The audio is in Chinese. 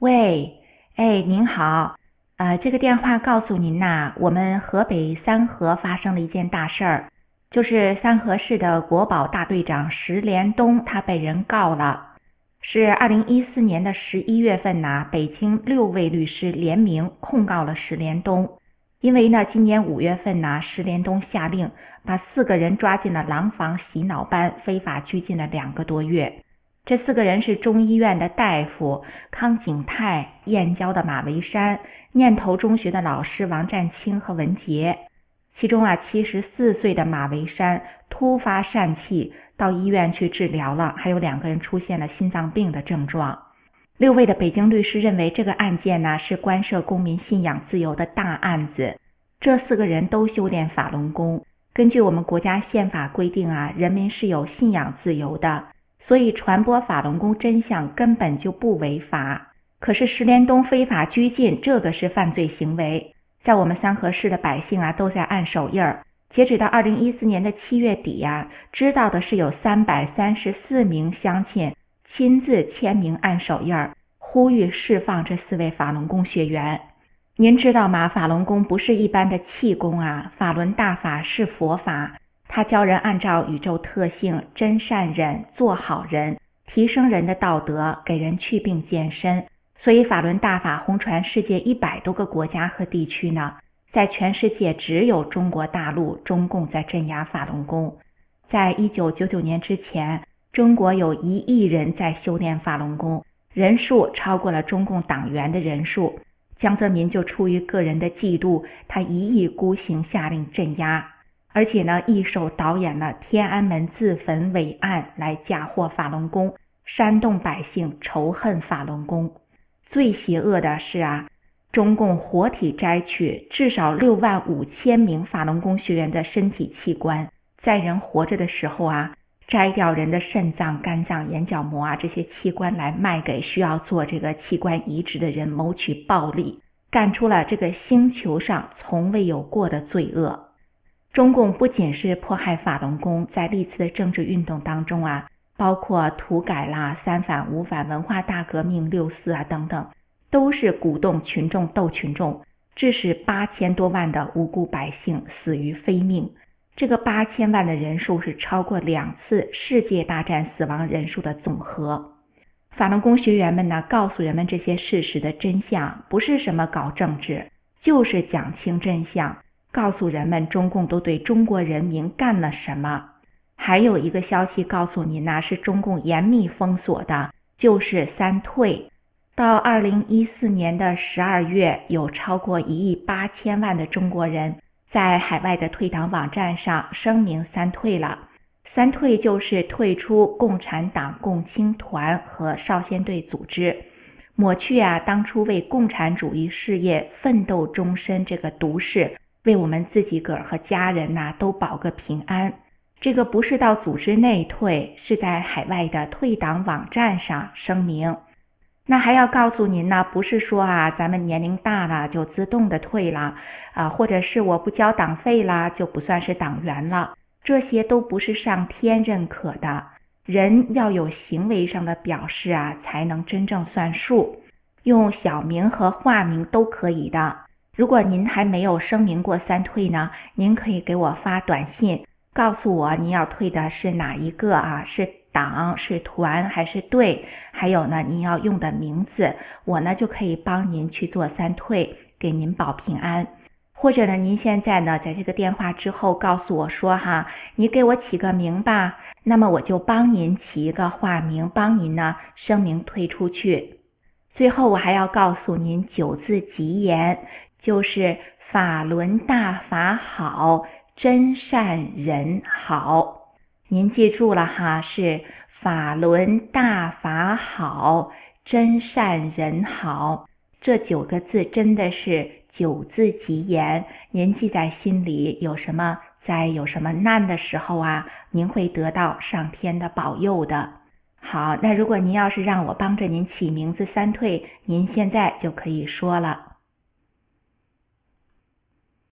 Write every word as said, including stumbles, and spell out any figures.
喂，哎，您好，呃，这个电话告诉您呐，我们河北三河发生了一件大事儿，就是三河市的国保大队长石连东他被人告了，是二零一四年的十一月份呐，北京六位律师联名控告了石连东，因为呢，今年五月份呐，石连东下令把四个人抓进了廊坊洗脑班，非法拘禁了两个多月。这四个人是中医院的大夫康景泰、燕郊的马维山、念头中学的老师王占清和文杰。其中啊，七十四岁的马维山突发疝气，到医院去治疗了，还有两个人出现了心脏病的症状。六位的北京律师认为这个案件呢是关涉公民信仰自由的大案子。这四个人都修炼法轮功，根据我们国家宪法规定啊，人民是有信仰自由的。所以传播法轮功真相根本就不违法，可是石连东非法拘禁，这个是犯罪行为，在我们三河市的百姓啊都在按手印儿。截止到二零一四年的七月底啊，知道的是有三百三十四名乡亲亲自签名按手印儿，呼吁释放这四位法轮功学员。您知道吗？法轮功不是一般的气功啊，法轮大法是佛法。他教人按照宇宙特性真善忍做好人，提升人的道德，给人祛病健身。所以法轮大法红传世界一百多个国家和地区呢，在全世界只有中国大陆中共在镇压法轮功。在一九九九年之前，中国有一亿人在修炼法轮功，人数超过了中共党员的人数。江泽民就出于个人的嫉妒，他一意孤行下令镇压。而且呢，一手导演了天安门自焚伪案，来嫁祸法轮功，煽动百姓仇恨法轮功。最邪恶的是啊，中共活体摘取至少六万五千名法轮功学员的身体器官，在人活着的时候啊，摘掉人的肾脏、肝脏、眼角膜啊这些器官来卖给需要做这个器官移植的人，谋取暴利，干出了这个星球上从未有过的罪恶。中共不仅是迫害法轮功，在历次的政治运动当中啊，包括土改啦、三反五反、文化大革命、六四啊等等，都是鼓动群众斗群众，致使八千多万的无辜百姓死于非命。这个八千万的人数是超过两次世界大战死亡人数的总和。法轮功学员们呢，告诉人们这些事实的真相，不是什么搞政治，就是讲清真相。告诉人们中共都对中国人民干了什么。还有一个消息告诉您呢，是中共严密封锁的，就是三退。到二零一四年的十二月，有超过一亿八千万的中国人在海外的退党网站上声明三退了。三退就是退出共产党、共青团和少先队组织，抹去啊当初为共产主义事业奋斗终身这个毒誓，为我们自己个儿和家人呐、啊、都保个平安。这个不是到组织内退，是在海外的退党网站上声明。那还要告诉您呢，不是说啊咱们年龄大了就自动的退了啊，或者是我不交党费啦就不算是党员了，这些都不是上天认可的。人要有行为上的表示啊，才能真正算数。用小名和化名都可以的。如果您还没有声明过三退呢，您可以给我发短信，告诉我您要退的是哪一个啊？是党、是团还是队？还有呢，您要用的名字，我呢就可以帮您去做三退，给您保平安。或者呢，您现在呢在这个电话之后告诉我说哈，你给我起个名吧，那么我就帮您起一个化名，帮您呢声明退出去。最后我还要告诉您九字吉言，就是法轮大法好，真善人好。您记住了哈，是法轮大法好，真善人好。这九个字真的是九字吉言，您记在心里，有什么在有什么难的时候啊，您会得到上天的保佑的。好，那如果您要是让我帮着您起名字三退，您现在就可以说了。